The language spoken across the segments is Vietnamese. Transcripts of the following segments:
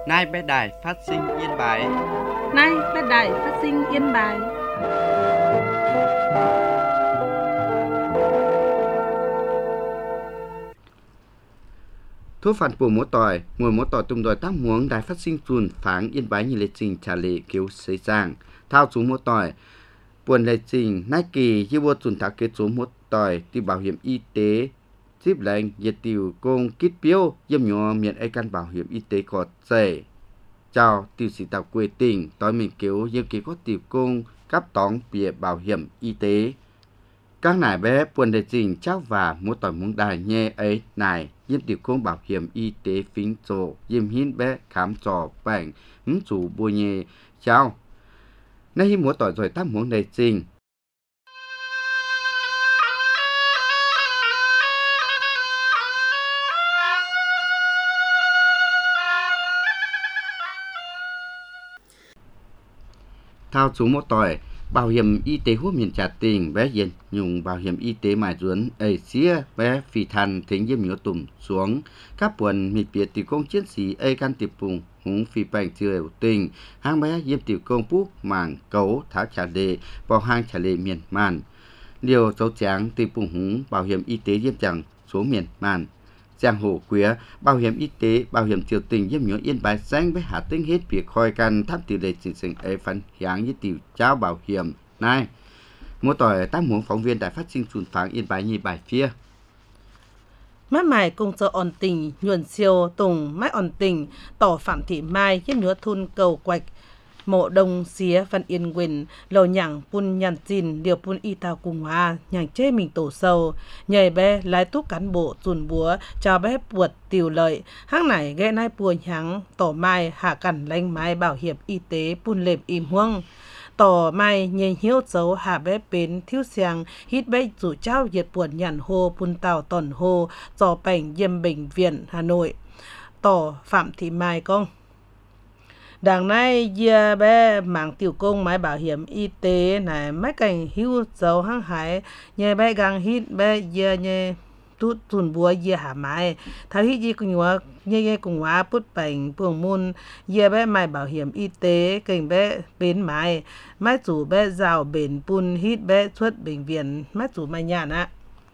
Nay bé đài phát sinh Yên Bái. Nay bé đài phát sinh Yên Bái. Thuốc phản bổ mùa mốt tỏi tung đòi tác muống đài phát sinh chuồn pháng Yên Bái như lệ trình trả lệ kêu xây giang. Thao chú mốt tỏi, buồn lệ trình nai kỳ như vô chuồn thả kết chú mốt tỏi từ bảo hiểm y tế tiếp lệnh nhiệt tiểu công kít biếu dâm nhỏ miền ai căn bảo hiểm y tế có dày. Chào tiểu sĩ tạo quê tỉnh tối mình kêu như kỳ có tiểu công cắp tóng bìa bảo hiểm y tế. Các nải bé buồn đề trình chắc và mốt tỏi muống đài nhẹ ấy này diêm tiểu công bảo hiểm y tế phính trổ diêm hiến bé khám trò bệnh chủ bùa nhẹ chào. Nay hi mốt tỏi rồi tác muống đề trình. Thao chú mốt tỏi bảo hiểm y tế hút miền trả tình bé hiện dùng bảo hiểm y tế mài ruốn ấy xía bé phì thần thính diêm nhớ tùm xuống các buồn mịt biệt tiểu công chiến sĩ ấy can tiệp bùng húng phi bành chưa tình hang bé diêm tiểu công bút mảng cấu tháo trả lệ vào hang trả lệ miền màn liều dấu tráng tiệp bùng húng bảo hiểm y tế diêm chẳng số miền màn giang hồ quía bảo hiểm y tế bảo hiểm triều tình diêm nhớ Yên Bái danh với hạ tinh hết việc khoi can tháp tỷ lệ chính sinh ấy phấn hiáng với tiểu trao bảo hiểm này mua tỏi tác muốn phóng viên đài phát sinh chuồn pháng Yên Bái như bài phía Mắt mày cùng cho ổn tình nhuận siêu tùng mái ổn tình tỏ Phạm Thị Mai giúp nhớ thun cầu quạch mộ đông xía văn yên quyền lầu nhẳng pun nhàn chín điều pun y tao cùng hòa nhàng chế mình tổ sâu nhảy bé lái túc cán bộ dùn búa cho bé buột tiểu lợi hang này ghé nai bùa nhắng tỏ mai hạ cẩn lanh mai bảo hiểm y tế pun lệm im huông tỏ mai nhảy hiếu dấu hạ bé bến thiếu xiang hít bé rủ trao diệt buồn nhàn hô pun tàu tòn hô cho bệnh diêm bệnh viện Hà Nội tỏ Phạm Thị Mai công. Đằng này giờ bé mạng tiểu công máy bảo hiểm y tế này mấy cảnh hữu dấu hăng hải nhờ bé gang hít bé giờ nhờ tút tuần búa giờ hạ máy tháo hít gì cùng hóa nhờ cùng hóa bút bệnh buồng môn giờ bé máy bảo hiểm y tế cảnh bé bến máy máy chủ bé rào bền pun hít bé xuất bệnh viện máy chủ máy nhàn á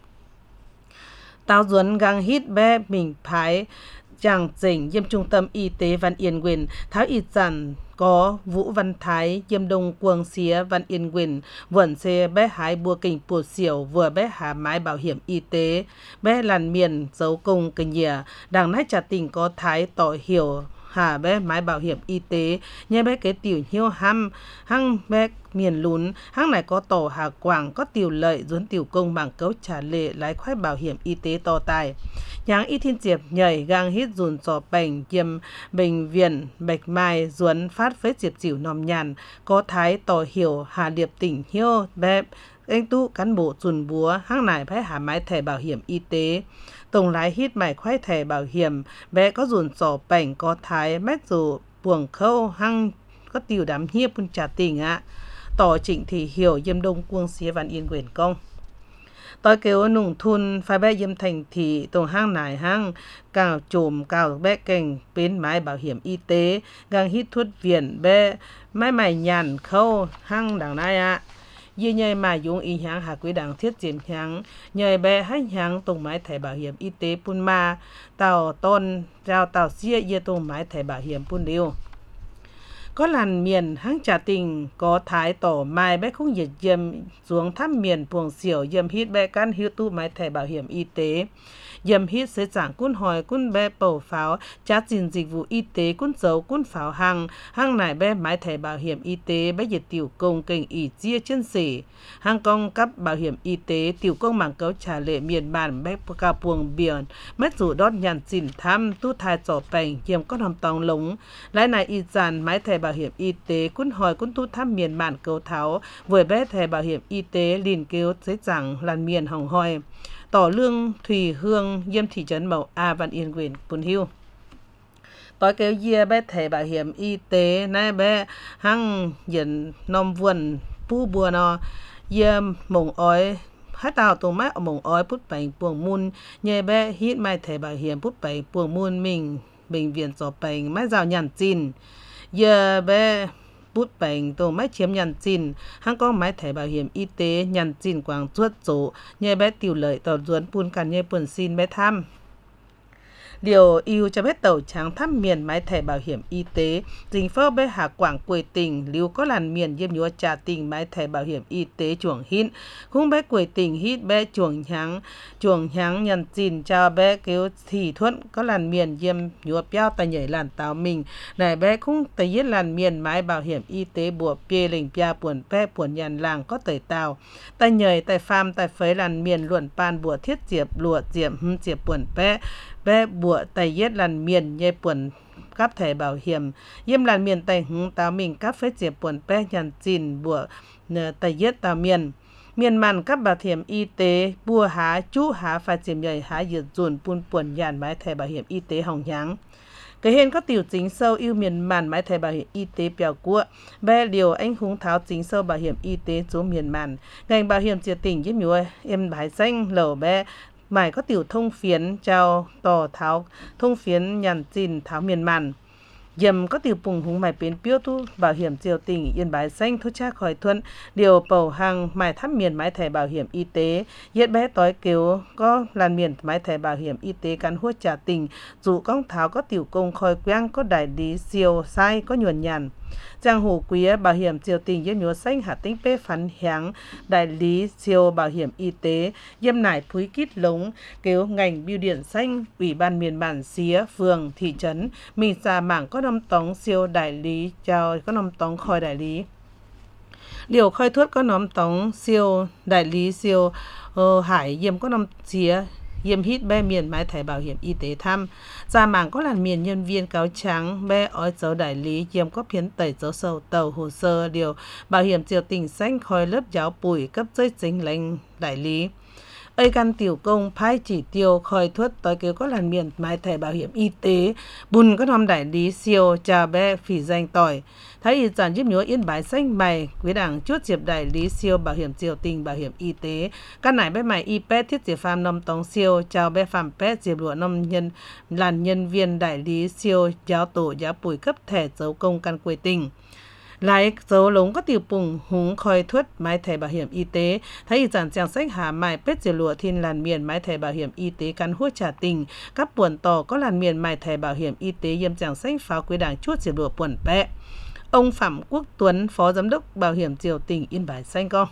tao duẩn gang hít bé mình phái chẳng chỉnh diêm trung tâm y tế Văn Yên Quyền tháo y dặn có Vũ Văn Thái diêm đông quang xía Văn Yên Quyền vườn xe bé hái bùa kình bùa xỉu vừa bé hạ mái bảo hiểm y tế bé làn miền dấu công kình nhìa đằng nách trả tình có thái tỏ hiểu hà bé mái bảo hiểm y tế nhé bé cái tiểu hiếu hăng bé miền lún hang này có tổ Hà Quảng có tiểu lợi dốn tiểu công bằng cấu trả lệ lái khoái bảo hiểm y tế to tài nháng y thiên diệp nhảy gang hít dùn sò bệnh diêm bệnh viện bạch mai duấn phát phết diệp dịu nòm nhàn có thái tỏ hiểu hà điệp tỉnh hiếu bé anh tu cán bộ dùn búa hang này phải hạ mái thẻ bảo hiểm y tế tổng lái hít mải khoái thẻ bảo hiểm bé có dùn sò bệnh có thái mét dù buồng khâu hăng có tiểu đám hiếp bún trả tình ạ tỏ Trịnh Thị Hiểu diêm đông quân xía Văn Yên Quyền công tôi kêu nùng thun phải bé diêm thành thị tổng hang nải hang cào trùm cào bé kênh bến máy bảo hiểm y tế gang hít thuốc viện bé máy mày nhàn khâu hang đằng này ạ như nhơi mà dùng y háng hạ quý đảng thiết diệm háng nhơi bé hách háng tổng máy thẻ bảo hiểm y tế pun ma tàu tôn rào tàu xia ye tổng máy thẻ bảo hiểm pun liêu có làn miền hang trả tình có thái tổ mai bé không nhiệt diêm xuống thăm miền buồng xỉu diêm hít bé căn hiếu tu máy thẻ bảo hiểm y tế diêm hít sẽ giảng cún hỏi cún bé bầu pháo trả tiền dịch vụ y tế cún dấu cún pháo hang này bé máy thẻ bảo hiểm y tế bé nhiệt tiểu công kênh ỉ chia chân sỉ hang công cấp bảo hiểm y tế tiểu công mảng cấu trả lệ miền bản bé cao buồng biển mất rủ đót nhàn xỉn thăm tu thai trò bành diêm con hòm tòng lống lái này y dàn máy thẻ bảo hiểm y tế cún hỏi cún tu thăm miền bản cấu tháo với bé thẻ bảo hiểm y tế liền kêu dễ dàng làn miền hỏng hoi tỏ lương Thùy Hương diêm thị trấn Mậu A Văn Yên Quyền Pun Hiêu tôi kêu dìa bé thẻ bảo hiểm y tế này bé hăng dẫn nông vườn pu bùa nó dìa mộng ói hát tàu tùng mát ở mộng ói bút bánh buồng mun nhờ bé hít mai thẻ bảo hiểm bút bánh buồng mun mình bệnh viện cho bệnh máy rào nhàn chín giờ bé bút bệnh tổ máy chiếm nhàn chín hang có máy thẻ bảo hiểm y tế nhàn chín quảng chuột chỗ nhờ bé tiểu lợi tàu duẩn pun càn nhờ pun xin bé thăm điều yêu cho bé tàu trắng thăm miền máy thẻ bảo hiểm y tế chính phủ bé hạ quảng quầy tỉnh lưu có làn miền diêm nhúa trả tỉnh máy thẻ bảo hiểm y tế chuồng hít khung bé quầy tỉnh hít bé chuồng háng nhận chín cho bé kêu thì thuận có làn miền diêm nhúa béo tay nhảy làn táo mình này bé khung tay yết làn miền máy bảo hiểm y tế bùa bia lình bia buồn bé buồn nhàn làng có tẩy tàu tay nhảy tay pham tay phấy làn miền luận pan bùa thiết diệp lụa diệp buồn bé bùa tay yết làn miền nhẹ buồn cấp thẻ bảo hiểm yếm làn miền tay hứng táo mình cấp phết diệp buồn bé nhàn chín bùa tay yết táo miền màn cấp bảo hiểm y tế bùa há chú há phải chiếm nhảy há dượt dùn pun buồn nhàn máy thẻ bảo hiểm y tế hỏng nháng cái hiện có tiểu chính sâu yêu miền màn máy thẻ bảo hiểm y tế bèo của bé điều anh hùng tháo chính sâu bảo hiểm y tế số miền màn ngành bảo hiểm chia tỉnh giúp nhúa em bài xanh lẩu bé mải có tiểu thông phiến trao tỏ tháo thông phiến nhàn chín tháo miền màn dầm có tiểu phùng hùng mải biến piêu tu bảo hiểm triều tỉnh yên bái xanh thu cha khỏi thuận điều bầu hàng mải thăm miền máy thẻ bảo hiểm y tế yết bé tối kiếu có làn miền máy thẻ bảo hiểm y tế cán hốt trả tỉnh dù công tháo có tiểu công khoi quang có đại lý siêu sai có nhuần nhàn Giang hồ quý bảo hiểm triều tỉnh yếm nhúa xanh Hà Tĩnh bê phán háng đại lý siêu bảo hiểm y tế yếm nải phúi kít lống kêu ngành bưu điện xanh ủy ban miền bản xía phường thị trấn mình xa mảng có năm tống siêu đại lý chào có năm tống khoi đại lý liều khoi thuốc có năm tống siêu đại lý siêu hải yếm có năm xía yếm hít bé miền máy thẻ bảo hiểm y tế thăm ra mảng có làn miền nhân viên cáo trắng bé ói dấu đại lý yếm có phiến tẩy dấu sâu tàu hồ sơ điều bảo hiểm triều tỉnh xanh khoi lớp giáo bùi cấp giấy chính lãnh đại lý ấy căn tiểu công phái chỉ tiêu khoi thuất tới kêu có làn miền máy thẻ bảo hiểm y tế bùn có năm đại lý siêu trà bé phỉ danh tỏi thấy y giản giúp nhúa yên bái xanh mày quý đảng chốt diệp đại lý siêu bảo hiểm triều tỉnh bảo hiểm y tế căn nải bé mày y pet thiết diệp phàm năm tống siêu chào bé phàm pet diệp lụa năm nhân làn nhân viên đại lý siêu giáo tổ giáo bùi cấp thẻ dấu công căn quê tỉnh lại dấu lống có tiểu phùng húng khoi thuất máy thẻ bảo hiểm y tế thấy giản trang sách hà mài pet diệp lụa thiên làn miền máy thẻ bảo hiểm y tế cán hốt trả tỉnh các buồn tỏ có làn miền máy thẻ bảo hiểm y tế yếm trang sách pháo quý đảng chốt diệp lụa buồn pet ông Phạm Quốc Tuấn, Phó Giám đốc Bảo hiểm triều tỉnh Yên Bái xanh con.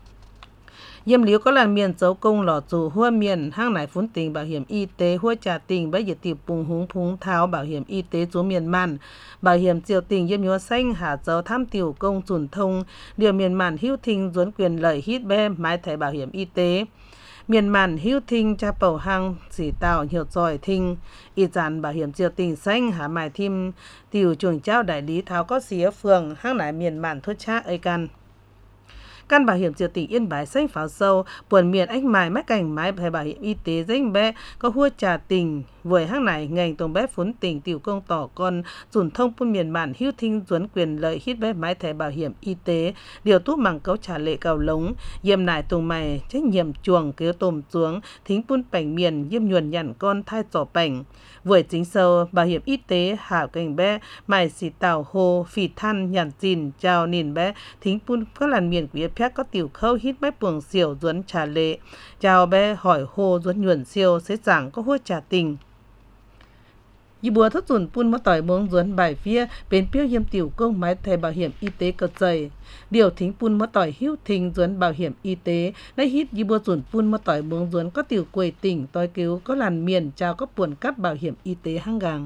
Yếm liếu có làn miền dấu công lò dù hua miền hang nải phún tỉnh bảo hiểm y tế hua trà tỉnh bởi diệt tiểu bùng húng phúng tháo bảo hiểm y tế số miền màn. Bảo hiểm triều tỉnh yếm nhúa xanh hạ dấu tham tiểu công dùn thông điều miền màn hữu thinh duốn quyền lợi hít bé máy thẻ bảo hiểm y tế. Miền màn hữu thinh cha bầu hang chỉ tạo nhiều giỏi thinh y giản bảo hiểm triều tỉnh xanh hạ mài thêm tiểu trường trao đại lý tháo có xía phường hang nải miền màn thốt cha ấy căn bảo hiểm triều tỉnh Yên Bái xanh pháo sâu buồn miền anh mài mách cảnh máy thẻ bảo hiểm y tế danh bé có hua trà tỉnh với hang này ngành tổng bé phún tỉnh tiểu công tỏ con dùn thông buôn miền bản hữu thinh duốn quyền lợi hít bé máy thẻ bảo hiểm y tế điều tút mảng cấu trả lệ cầu lống yêm nải tùng mày trách nhiệm chuồng kêu tôm xuống thính buôn bảnh miền yêm nhuần nhằn con thai trỏ bảnh với chính sâu bảo hiểm y tế hảo cảnh bé mài xì tàu hồ phì than nhằn chín chào nìn bé thính buôn có làn miền quý phép có tiểu khâu hít bé buồng siêu duốn trả lệ chào bé hỏi hồ duốn nhuần siêu sẽ giảng có hua trả tình y bùa thất dùn pun mất tỏi muống duốn bài phía bên piêu yếm tiểu công máy thẻ bảo hiểm y tế cật dày điều thính pun mất tỏi hữu thinh duốn bảo hiểm y tế lấy hít y bùa dùn pun mất tỏi muống duốn có tiểu quầy tỉnh toi cứu có làn miền chào có buồn cấp bảo hiểm y tế hang gàng.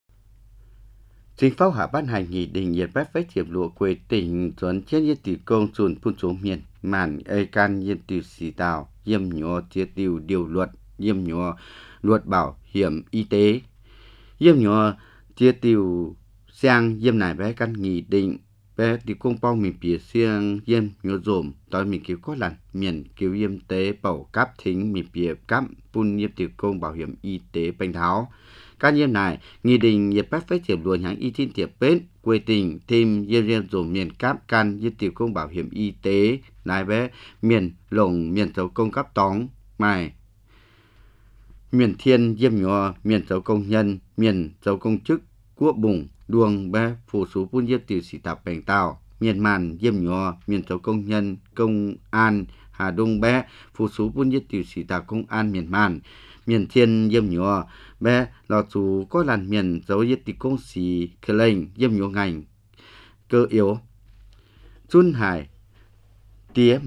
Chính phủ hạ ban hành nghị định nhiệt bách phép hiệp lụa quê tỉnh duốn trên yết tiểu công dùn pun số miền màn ê can yếm tiểu xì tàu yếm nhọ chia tiểu điều luật yếm nhọ luật bảo hiểm y tế yếm nhọ chia tiểu sang yếm nải bé căn nghị định bé tiểu công bao mình bìa xiang yếm nhọ dồm tỏi mình cứu có làn miền cứu yếm tế bảo cáp thính mình bìa cáp pun yếm tiểu công bảo hiểm y tế bánh tháo các yếm này nghị định nhiệt bách phép hiệp lụa nhãn y thiên tiệp bến quê tỉnh thêm yếm dồm miền cáp can yếm tiểu công bảo hiểm y tế nải bé miền lồng miền dấu công cáp tóng mài miền thiên yếm nhọ miền dấu công nhân miền dấu công chức quốc bùng đuông bé phụ số buôn diệp tiểu sĩ tạp bèn tàu miền màn diêm nhỏ miền dấu công nhân công an Hà Đông bé phụ số buôn diệp tiểu sĩ tạp công an miền màn miền thiên diêm nhỏ bé lò chủ có làn miền dấu diệp tiểu công sĩ khờ lệnh diêm nhỏ ngành cơ yếu Xuân Hải tía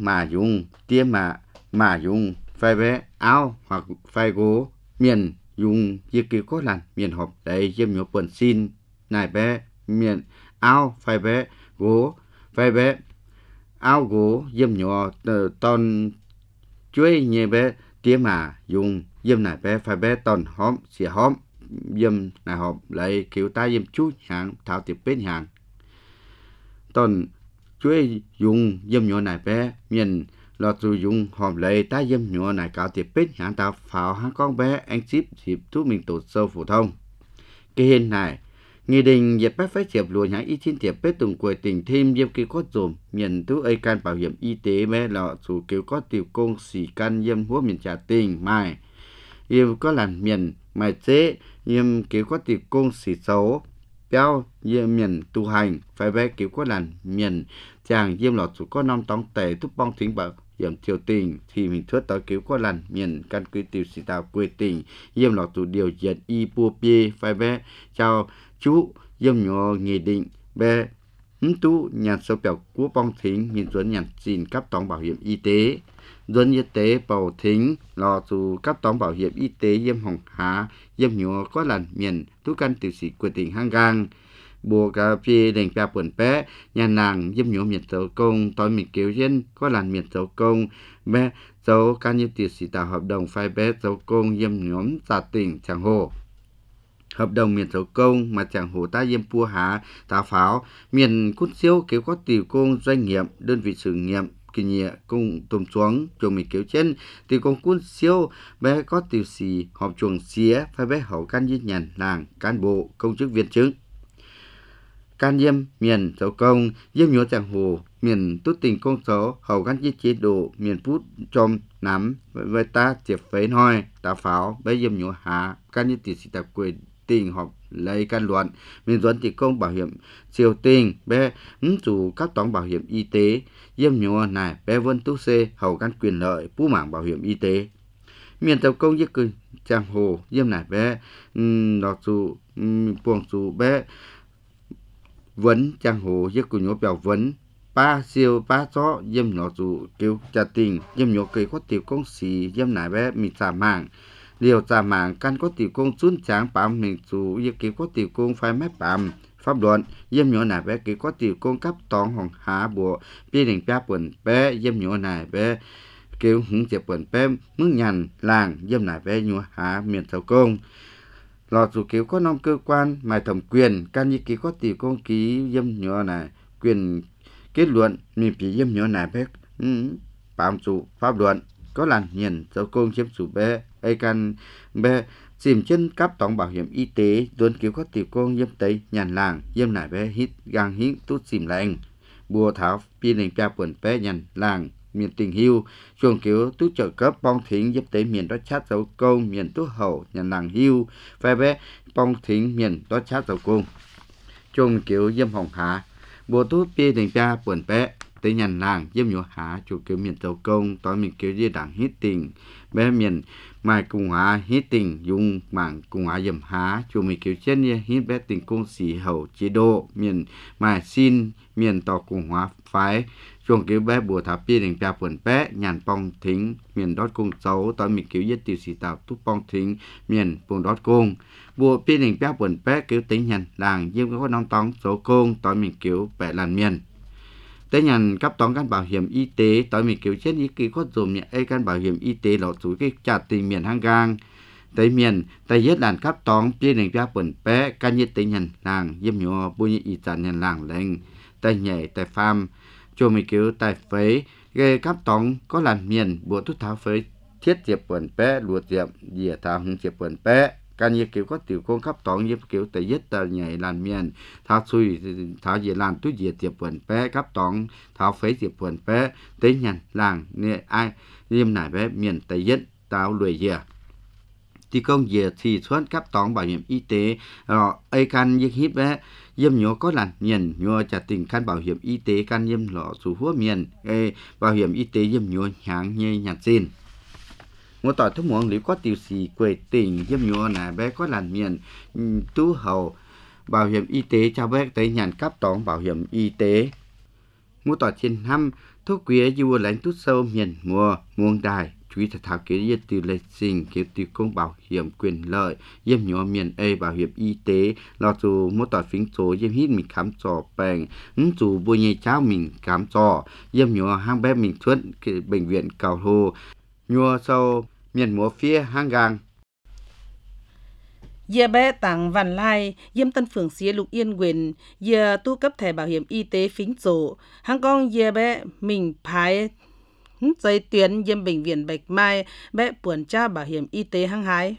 mà dùng phải bé áo hoặc phải gỗ miền dùng việc kỳ có làn miền họp để diêm nhỏ bẩn xin này bé miền áo phải bé gỗ phải bé áo gỗ diêm nhỏ toàn chuối nhẹ bé tía mà dùng diêm này bé phải bé toàn hóm xỉa hóm diêm này họp lấy kiểu ta diêm chút hàng thảo tiệp bên hàng toàn chuối dùng diêm nhỏ này bé miền lọt dù dùng hòm lấy ta diêm nhỏ này cáo tiệp bích hãng tạo pháo hai con bé anh ship dịp thuốc mình tổ sâu phổ thông. Cái hình này, nghị định dịp bác phải chẹp lùa hãng y chín tiệp bích tùng quầy tỉnh thêm diêm kỳ có dùm miền thuốc ấy can bảo hiểm y tế bé lọ dù kiểu có tiểu công xỉ can diêm húa miền trả tình mai. Diêm có làn miền mài chế diêm kiểu có tiểu công xỉ xấu béo diêm miền tu hành phải bé kiểu có làn miền chàng diêm lọt dù có năm tông tệ thuốc bong thính bảo hiểm triều tình thì mình thuyết tới kiểu có làn miền căn cứ tiểu sĩ tạo quê tình diêm lọt dù điều diện y bua bia phải bé chào chú diêm nhỏ nghị định bé tu nhà số biểu của bong thính mình dẫn nhận xin cấp tổng bảo hiểm y tế dân y tế bảo thính lò dù cấp tổng bảo hiểm y tế diêm hồng há diêm nhỏ có làn miền tu căn tiểu sĩ quê tình hang gang bùa cà phê đèn bia bẩn bé nhà nàng diêm nhỏ miền dấu công tối mình kéo dân có làn miền dấu công bé dấu can như tiểu sĩ tạo hợp đồng phai bé dấu công diêm nhóm giả tỉnh chẳng hồ hợp đồng miền dấu công mà chẳng hồ ta diêm pua há tá pháo miền cút siêu kéo có tiểu công doanh nghiệp đơn vị sự nghiệp kỳ nhẹ công tôm xuống chuồng mình kéo chân tiểu công cút siêu bé có tiểu sĩ họp chuồng xía phai bé hậu can như nhàn làng cán bộ công chức viên chức can diêm miền dấu công diêm nhỏ chẳng hồ miền tốt tình công số hầu gắn với chế độ miền phút trong nắm với ta chẹp phế hoi tá pháo với diêm nhỏ hạ can như tỷ sĩ tập quyền tình họp lấy can luận miền dẫn tỷ công bảo hiểm siêu tình bé chủ các tổng bảo hiểm y tế diêm nhỏ này bé vân tú xê hầu gắn quyền lợi phú mảng bảo hiểm y tế miền dấu công với cư chẳng hồ diêm này bé lọt dù buồng dù bé vấn chẳng hồ với của nhỏ bèo vấn ba siêu ba chó diêm nhỏ dù kêu trả tình diêm nhỏ cây có tiểu công xì diêm nải bé mình trả mạng liều trả mạng căn có tiểu công xuống tráng bám mình dù với kêu có tiểu công phải mép bám pháp luận diêm nhỏ nải bé kêu có tiểu công cấp tòng hồng há bộ bia đỉnh bia bẩn bé diêm nhỏ nải bé kêu hứng chẹp bẩn bé mức nhàn làng diêm nải bé nhỏ há miền thầu công lọt dù kéo có năm cơ quan mà thẩm quyền can như ký có tỷ công ký diêm nhỏ này quyền kết luận mình bị diêm nhỏ này bé phạm chủ pháp luận có làn hiền dấu công chiếm chủ bé ai can bé chìm chân cấp tổng bảo hiểm y tế luôn kéo có tỷ công diêm tây nhàn làng diêm này bé hít gang hít tút chìm lạnh bùa thảo pin hình cha quần bé nhàn làng miền tình hưu chuồng kiểu tú trợ cấp bong thính giúp tới miền đó chát dấu công miền tú hậu nhà nàng hưu phải bé bong thính miền đó chát dấu công chuồng kiểu diêm hồng hạ bộ tú pi đình cha buồn bé tới nhà nàng diêm nhỏ hạ chuồng kiểu miền dấu công tối miền kiểu di đảng hít tình bé miền mai cùng hóa hít tình dùng mảng cùng hóa dầm há chuồng miền kiểu chân như hít bé tình công sĩ hậu chế độ miền mai xin miền tỏ cùng hóa phái chuồng kiểu bé bùa tháp pi đình cha buồn bé nhàn bong thính miền đót cung xấu tối miền kiểu giết tiểu sĩ tạo túc bong thính miền buồn đót cung bùa pi đình cha buồn bé kiểu tính nhàn làng diêm có năm tóng số cung tối miền kiểu bẻ làn miền tới nhàn cấp tóng căn bảo hiểm y tế tối miền kiểu chết ý kỳ có dùm nhẹ ai căn bảo hiểm y tế lọt xuống cái trả tình miền hang gang tới miền tới giết làn cấp tóng pi đình cha buồn bé can nhiệt tính nhàn làng diêm nhỏ bùi nhị y chản nhàn làng lên tới nhảy tới farm cho mình kiểu tài phế gây cấp tóng có làn miền bùa thuốc tháo phế thiết diệp quần bé lùa diệp dìa tháo hứng diệp quần bé can như kiểu có tiểu công cấp tóng như kiểu tại giết tờ nhảy làn miền tháo xuôi tháo dìa làn túi dìa diệp quần bé cấp tóng tháo phế diệp quần bé tới nhàn làng nè ai diêm nải bé miền tại giết táo lùi dìa thì công việc thì xuất cấp tỏng bảo hiểm y tế rồi ai can như hít vé yếm nhớ có lần miền nhớ trả tiền khăn bảo hiểm y tế can yếm lọ số húa miền bảo hiểm y tế yếm nhớ hàng như nhặt xin một tỏi thuốc muỗng nếu có tiêu xì quê tỉnh yếm nhớ là bé có lần miền tú hậu bảo hiểm y tế cho bé tới nhận cấp tỏng bảo hiểm y tế một tỏi trên năm thuốc quý dù lãnh tút sâu miền mùa muông đài chú ý thảo kế yết từ lịch trình kế từ công bảo hiểm quyền lợi yếm nhỏ miền A bảo hiểm y tế lo dù một tỏi phím số yếm hít mình khám trò bèn dù bùi nhây cháu mình khám trò yếm nhỏ hang bé mình thuận bệnh viện cầu hồ nhua sâu miền mùa phía hang gang Giờ bé tặng Văn Lai, Diêm Tân Phường xía Lục Yên quyền, giờ tu cấp thẻ bảo hiểm y tế phính sổ. Hàng con giờ bé mình phái giấy tuyến Diêm Bệnh viện Bạch Mai, bé buồn cha bảo hiểm y tế hăng hái.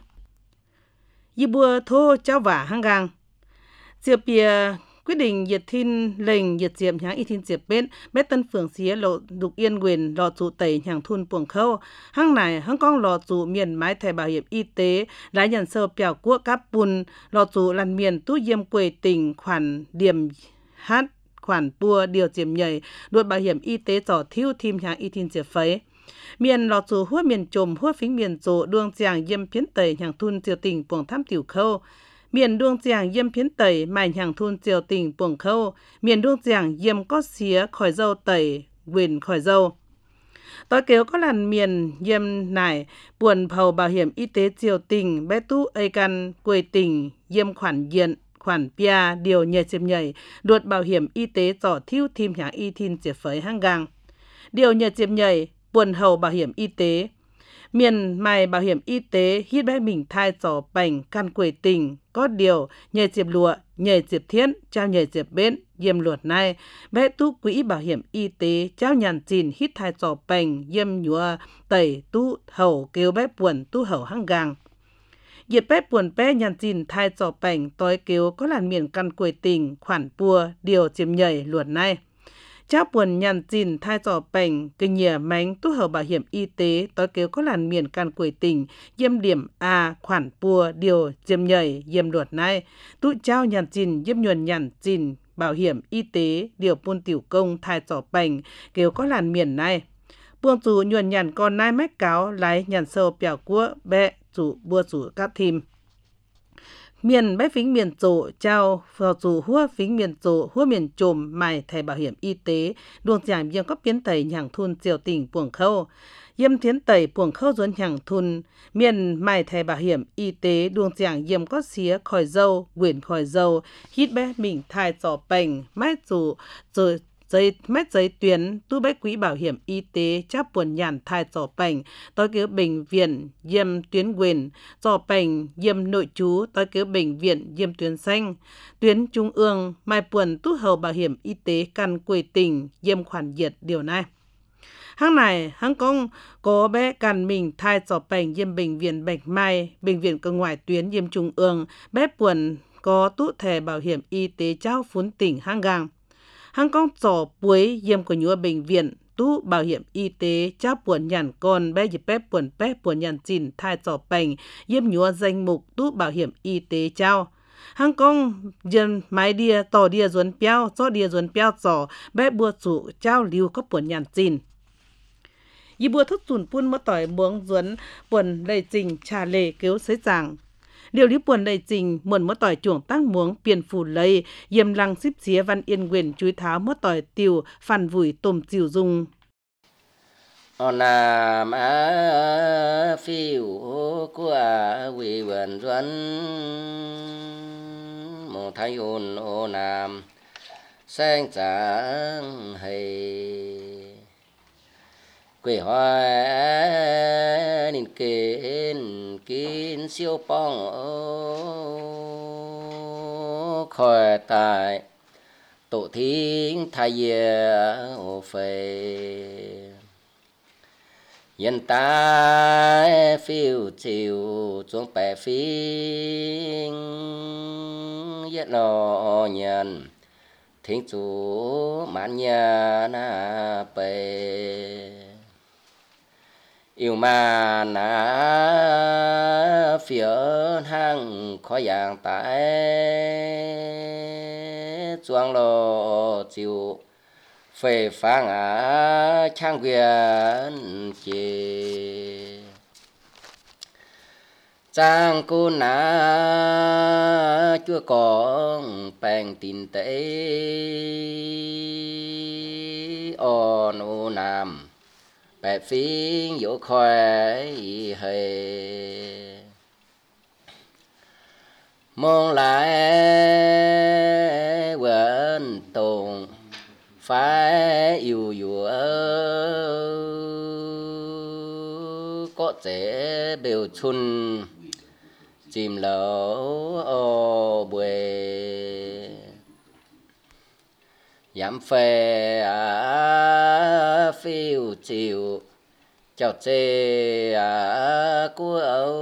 Giờ bùa thô cháu vả hăng gang. Diệp bìa quyết định diệt thiên lệnh diệt diệm nháng y thiên diệp bé Tân Phường xía lộ Lục Yên quyền lò trụ tẩy nhàng thun buồng khâu hăng này hăng con lò trụ miền mái thẻ bảo hiểm y tế lái nhận sơ biểu quốc cáp bùn lò trụ làn miền tú diêm quê tỉnh khoản điểm hát khoản bùa điều diệm nhảy đuổi bảo hiểm y tế trò thiêu thêm nháng y thiên diệp phấy miền lò trụ hua miền trồm hua phính miền trụ đuông giàng diêm phiến tẩy nhàng thun triều tỉnh buồng tham tiểu khâu miền đuông giàng diêm phiến tẩy mài hàng thun triều tỉnh buồng khâu miền đuông giàng diêm có xía khỏi dâu tẩy quyền khỏi dâu tối kéo có làn miền diêm nải buồn phầu bảo hiểm y tế triều tỉnh bé tu ây căn quê tỉnh diêm khoản diện khoản pia điều nhảy diêm nhảy đuột bảo hiểm y tế tỏ thiêu thêm nhà y thiên diệp phới hang gang điều nhảy diêm nhảy buồn hầu bảo hiểm y tế miền mài bảo hiểm y tế hít bé mình thai trò bành căn quê tỉnh có điều nhảy diệp lụa nhảy diệp thiên trao nhảy diệp bên diêm luật này bé tu quỹ bảo hiểm y tế trao nhàn chìn hít thai trò bành diêm nhúa tẩy tu hầu kêu bé buồn tu hầu hăng gang diệp bé buồn bé nhàn chìn thai trò bành tối kêu có làn miền căn quê tỉnh khoản bùa điều diệp nhảy luật này cháu buồn nhàn chìn thai trò bành kinh nhờ mánh tu hầu bảo hiểm y tế tối kêu có làn miền can quê tỉnh diêm điểm a khoản bùa điều diêm nhảy diêm luật này tu cháu nhàn chìn diêm nhuần nhàn chìn bảo hiểm y tế điều buôn tiểu công thai trò bành kêu có làn miền này buông chủ nhuần nhàn con nai mách cáo lái nhàn sâu bèo cua bẹ chủ bua chủ cát thìm miền bé phính miền tổ trao phò chủ hua phính miền tổ hua miền trồm mài thẻ bảo hiểm y tế đuông giảng viêm có biến tẩy nhàng thun triều tỉnh buồng khâu yêm thiến tẩy buồng khâu ruốn nhàng thun miền mài thẻ bảo hiểm y tế đuông giảng yêm có xía khỏi dâu quyển khỏi dâu hít bé mình thai trò bành mái chủ rồi giấy tuyến tu bách quỹ bảo hiểm y tế chắp buồn nhàn thai trò bành tối cứu bệnh viện diêm tuyến quyền trò bành diêm nội trú tối cứu bệnh viện diêm tuyến xanh tuyến trung ương mai buồn tu hầu bảo hiểm y tế căn quê tỉnh diêm khoản diệt điều này hang này hang công có bé can mình thai trò bành diêm bệnh viện Bạch Mai bệnh viện cơ ngoại tuyến diêm trung ương bé buồn có tu thẻ bảo hiểm y tế trao phún tỉnh hang gang hang con trò buổi diêm của nhúa bệnh viện tu bảo hiểm y tế cha buồn nhàn con bé dịp bé buồn nhàn chìn thai trò bành diêm nhúa danh mục tu bảo hiểm y tế trao hang con diêm máy đia tỏ đia duẩn piao cho đia duẩn piao trò bé bùa chủ trao lưu có buồn nhàn chìn y bùa thức chùn pun mất tỏi buông duẩn buồn đầy trình trà lệ kéo sấy giảng điều lý buồn đầy trình muộn mất tỏi chuồng tăng muống biển phủ lây yếm lăng xíp xía văn yên quyền chuối tháo mất tỏi tiều phản vùi tôm chiều dung nam á phiêu của quỷ vườn duẩn một thái ôn ô nam sang trắng hay quỷ hoa nín kín siêu bong khỏi tại tổ thiên thái ô phê nhân ta phiêu chiều xuống bè phiên yết nọ nhận thiên chủ mãn nhà na bề yêu mà na phía hang khó dạng tại chuang lo chịu phê phá ngã trang quyền chê trang cô ná chúa con bèn tin tế ôn ô nam bè phiên dỗ khỏe hề mong lại quên tồn phải yêu dùa có thể biểu chun chìm lỡ ô bề giảm phê phiêu chiều chào chê của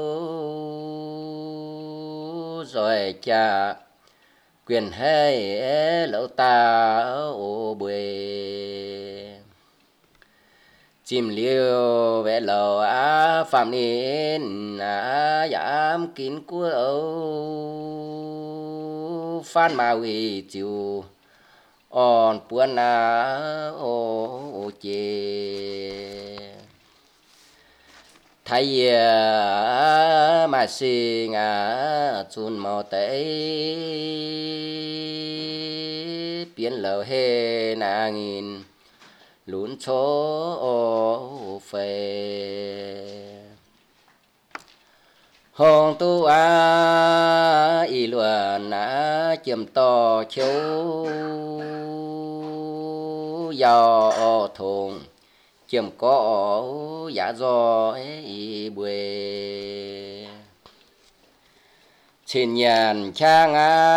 âu rồi cha quyền hay lỡ ta ô bề chìm liêu về lầu phạm nên giảm kín của âu phan ma huy chiều on buồn ô chê thấy mà sinh chun màu tấy biến lầu hê na nghìn lún chỗ phê hồng tu y luận chìm to châu giàu thùng chìm có giả do bùi xin nhàn trang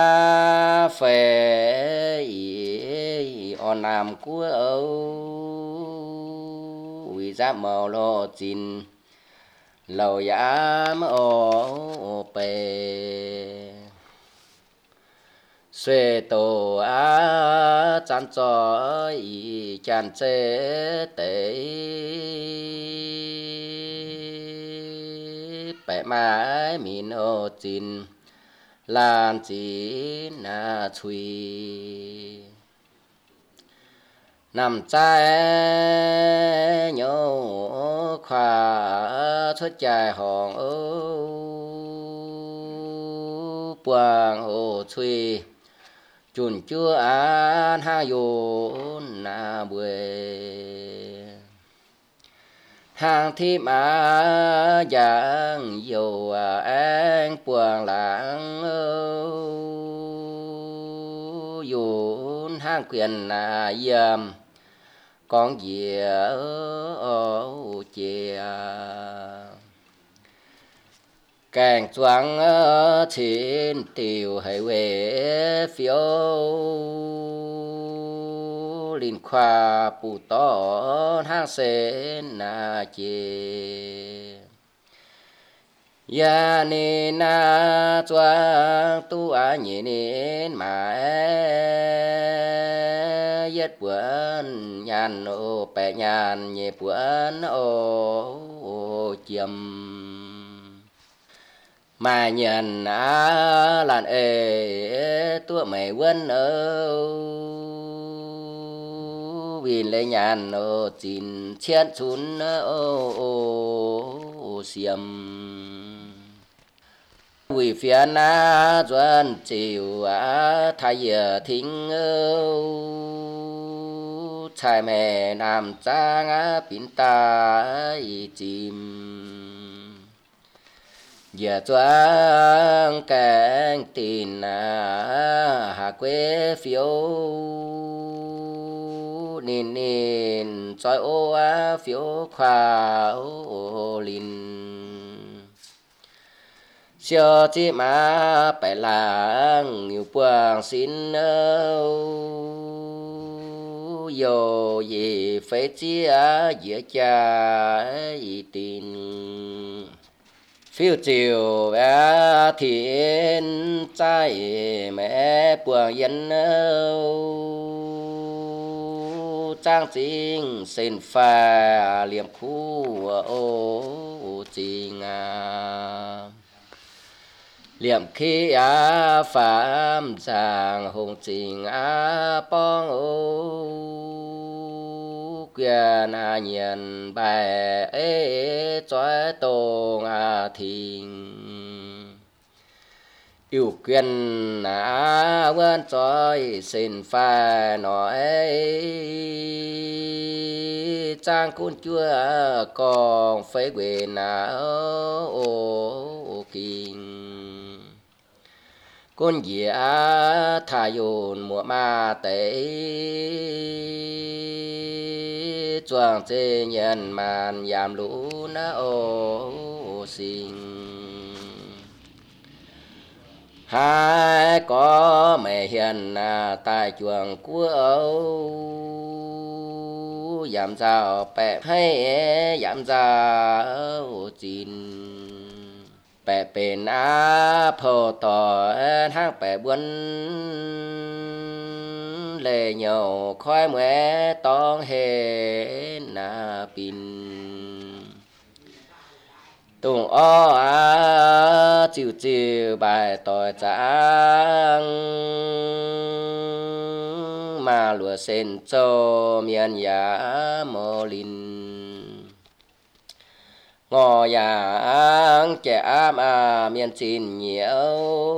phê on nam của âu vì giá màu lo chín lầu giảm ô bề xuê tổ chán cho chán chê tế bẻ mãi mình ô chín lan chỉ na chui nằm trái nhô khoa xuất dài hòn buông hồ chui chun chúa an ha yôn na bùi hàng thi mà giang dầu anh buông lãng yôn hàng quyền na yam con gì ở chè càng choáng trên tiểu hải về phiếu liên khoa bù to hang sen na chè ya nên na choáng tu nhẹ nên mà yết buồn nhàn ô bè nhàn nhẹ buồn ô chiêm mà nhận làn tua mày quân vì lấy nhàn chín chết xuống xiêm vì phía na doan chiều thay thính trai mẹ nam trang pin ta chìm giờ choáng cánh tin hạ quê phiếu nên nên choi ô phiếu khoa ô linh xưa chỉ mà phải làng nhiều quang xin yo gì phải chia giữa cha tin phiêu chiều bé thiên trai mẹ buồn yên trang chính xin pha liệm khu ô trình liệm khi phạm giang hùng trình bong quyền nhận bài chói tông thình yêu quyền vẫn chói xin phải nói trang cún chúa còn phải quyền kinh con gì thà yồn mùa ma tế choàng chê nhân màn yam lũ na ô sinh hai có mẹ hiền tại chuồng của âu giảm sao bẹ hay giảm sao chín bẹ bên phô tỏ hang bẹ buôn lệ nhau khói mẹ tông hề pin tung chịu chịu bài tỏi trắng mà lúa sen cho miền giá mò linh ngò yang trẻ mà miền chín nhiều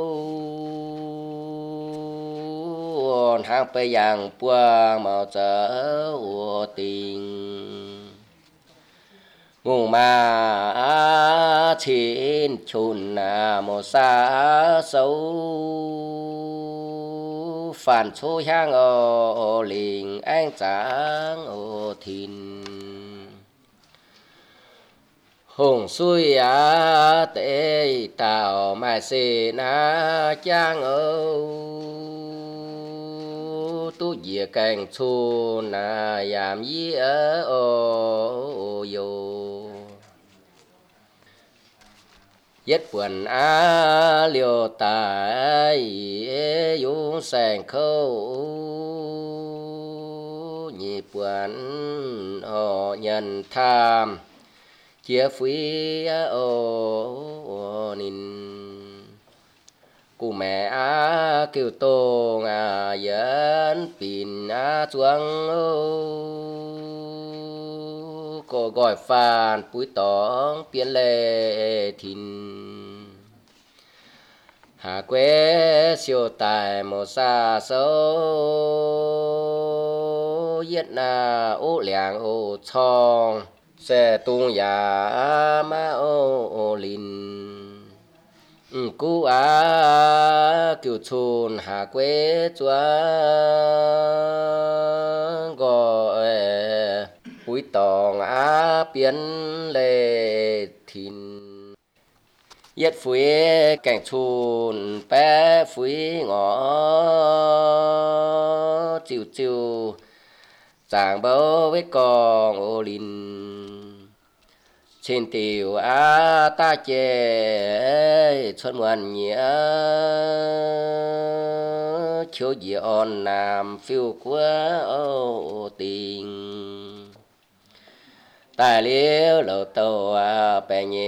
hàng bề yang buông màu trở tình ngủ mà chín chun một xa xấu phản số hang ở linh anh trắng ở thìn hùng xuôi tê tàu mai xê trang tu dìa cảnh chu yam yi yo yết quần liều tài yung sành khâu nhị quần họ nhân tham chia phi nín cụ mẹ kêu tô dẫn pin chuang cô gọi phàn bụi tóng biến lệ thìn hà quê siêu tài một xa xấu yết ô làng ô chong xe tung ya ma ô linh cú kiều chun hà quê chúa gọi bụi tòng biến lệ thìn yết phúi cảnh chun bé phúi ngõ chiều chiều chàng bấu với con ô linh trên tiểu ta chê xuân ngoan nhớ chiếu gì on nam phiêu quá ô tình tài liêu lầu tàu bè nhẹ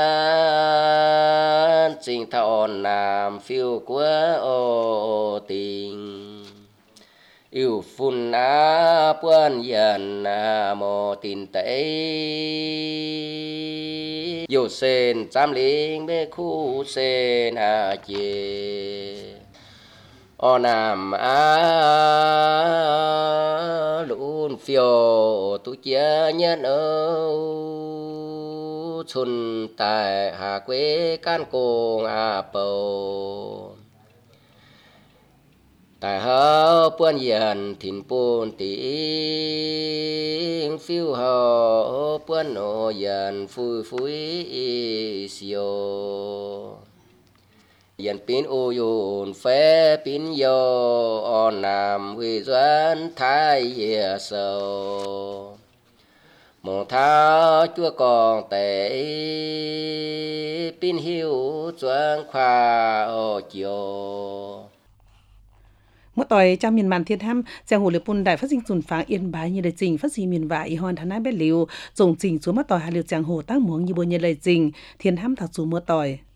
nhán trình thao on nam phiêu quá ô tình yêu phun buôn dần mò tin tế yêu sen trăm linh bê khu sen chê o nam lún phiêu tu chia nhân xuân tại hà quê can cồn bầu tại hao buôn dần thìn buôn tiếng phiêu hao buôn nô dần phui phui siêu dần pin ô yun phê pin yo on nam huy doan thái ye sầu mong thao chúa còn tệ pin hiu doan khoa ô chiều mỗi tối trong miền Nam Thiên Ham, giang hồ liệp bùn đại phát sinh dùn pháng yên bái như lời trình phát sinh miền vả y hòn thán ái bé liu, dùng trình xuống mỗi tối hà liều giang hồ tác muống như bôi như lời trình Thiên Ham thật xuống mỗi tối.